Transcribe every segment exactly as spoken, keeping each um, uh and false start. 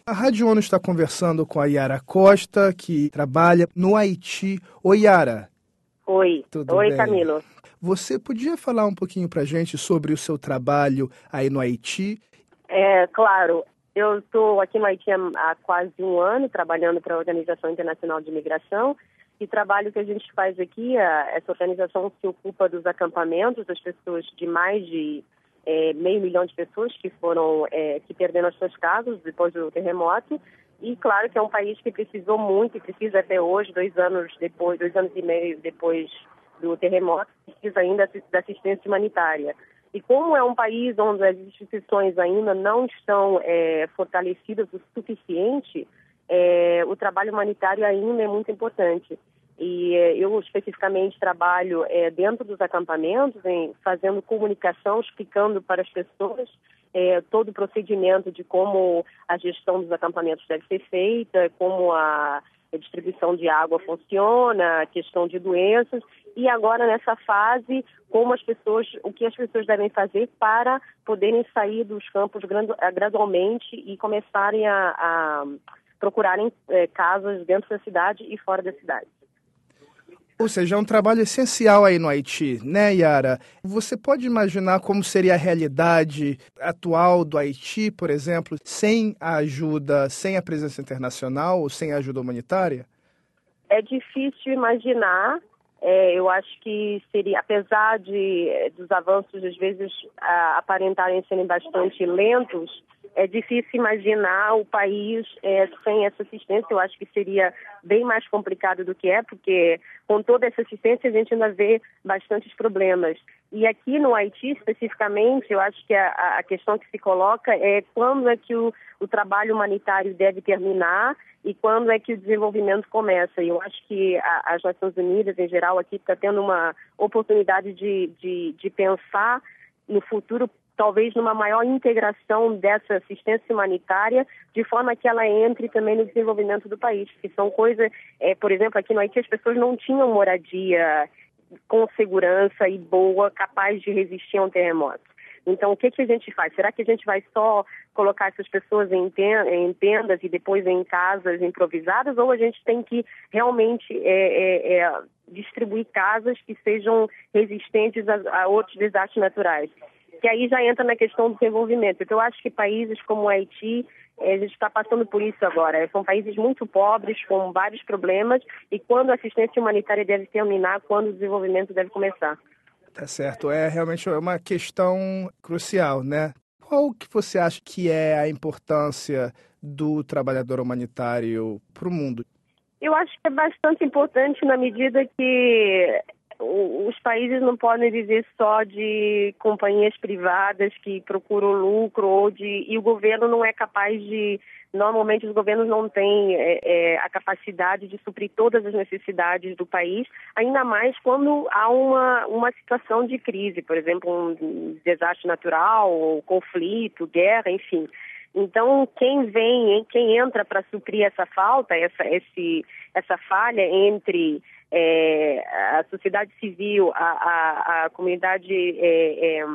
A Rádio ONU está conversando com a Yara Costa, que trabalha no Haiti. Oi, Yara. Oi. Tudo Oi, bem? Camilo. Você podia falar um pouquinho para a gente sobre o seu trabalho aí no Haiti? É, claro. Eu estou aqui no Haiti há quase um ano, trabalhando para a Organização Internacional de Migração. E o trabalho que a gente faz aqui, essa organização se ocupa dos acampamentos das pessoas, de mais de é, meio milhão de pessoas que foram, é, que perderam as suas casas depois do terremoto. E claro que é um país que precisou muito e precisa até hoje, dois anos depois, dois anos e meio depois do terremoto, precisa ainda da assistência humanitária. E como é um país onde as instituições ainda não estão é, fortalecidas o suficiente, é, o trabalho humanitário ainda é muito importante. E é, eu especificamente trabalho é, dentro dos acampamentos, em, fazendo comunicação, explicando para as pessoas é, todo o procedimento de como a gestão dos acampamentos deve ser feita, como a, a distribuição de água funciona, a questão de doenças. E agora, nessa fase, como as pessoas, o que as pessoas devem fazer para poderem sair dos campos gradualmente e começarem a, a procurarem é, casas dentro da cidade e fora da cidade. Ou seja, é um trabalho essencial aí no Haiti, né, Yara? Você pode imaginar como seria a realidade atual do Haiti, por exemplo, sem a ajuda, sem a presença internacional ou sem a ajuda humanitária? É difícil imaginar. É, eu acho que seria, apesar de, dos avanços às vezes a, aparentarem serem bastante lentos, é difícil imaginar o país é, sem essa assistência. Eu acho que seria bem mais complicado do que é, porque com toda essa assistência a gente ainda vê bastantes problemas. E aqui no Haiti, especificamente, eu acho que a, a questão que se coloca é quando é que o, o trabalho humanitário deve terminar e quando é que o desenvolvimento começa. E eu acho que a, as Nações Unidas, em geral, aqui está tendo uma oportunidade de, de, de pensar no futuro, talvez numa maior integração dessa assistência humanitária, de forma que ela entre também no desenvolvimento do país. Que são coisas, é, por exemplo, aqui no Haiti as pessoas não tinham moradia com segurança e boa, capaz de resistir a um terremoto. Então, o que, que a gente faz? Será que a gente vai só colocar essas pessoas em tendas e depois em casas improvisadas? Ou a gente tem que realmente é, é, é, distribuir casas que sejam resistentes a, a outros desastres naturais? Que aí já entra na questão do desenvolvimento. Então, eu acho que países como o Haiti, a gente está passando por isso agora. São países muito pobres, com vários problemas, e quando a assistência humanitária deve terminar, quando o desenvolvimento deve começar. Tá certo, é realmente uma questão crucial, né? Qual que você acha que é a importância do trabalhador humanitário para o mundo? Eu acho que é bastante importante na medida que os países não podem viver só de companhias privadas que procuram lucro ou de e o governo não é capaz de normalmente os governos não têm é, é, a capacidade de suprir todas as necessidades do país, ainda mais quando há uma uma situação de crise, por exemplo, um desastre natural, ou conflito, guerra, enfim. Então, quem vem, quem entra para suprir essa falta, essa, esse, essa falha entre é, a sociedade civil, a, a, a comunidade, é, é,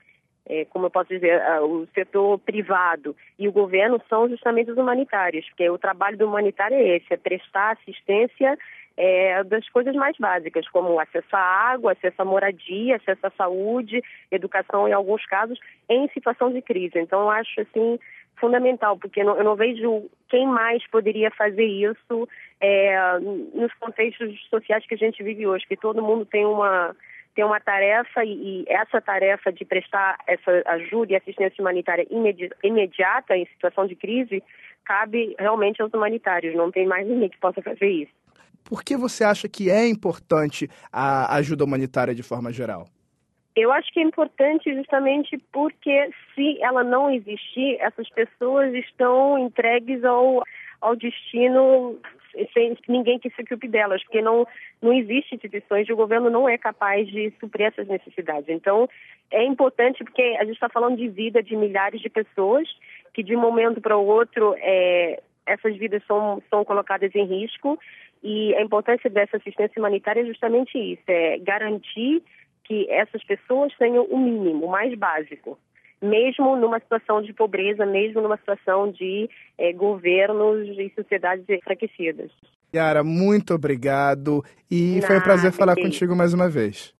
é, como eu posso dizer, o setor privado e o governo são justamente os humanitários, porque o trabalho do humanitário é esse, é prestar assistência é, das coisas mais básicas, como acesso à água, acesso à moradia, acesso à saúde, educação em alguns casos, em situação de crise. Então, eu acho assim fundamental, porque eu não, eu não vejo quem mais poderia fazer isso é, nos contextos sociais que a gente vive hoje, que todo mundo tem uma, tem uma tarefa e, e essa tarefa de prestar essa ajuda e assistência humanitária imedi- imediata em situação de crise cabe realmente aos humanitários, não tem mais ninguém que possa fazer isso. Por que você acha que é importante a ajuda humanitária de forma geral? Eu acho que é importante justamente porque se ela não existir, essas pessoas estão entregues ao, ao destino sem ninguém que se ocupe delas, porque não, não existe instituições e o governo não é capaz de suprir essas necessidades. Então, é importante porque a gente está falando de vida de milhares de pessoas que de um momento para o outro é, essas vidas são, são colocadas em risco e a importância dessa assistência humanitária é justamente isso, é garantir que essas pessoas tenham o mínimo, o mais básico. mesmo numa situação de pobreza, mesmo numa situação de é, governos e sociedades enfraquecidas. Yara, muito obrigado e Nada, foi um prazer falar que contigo mais uma vez.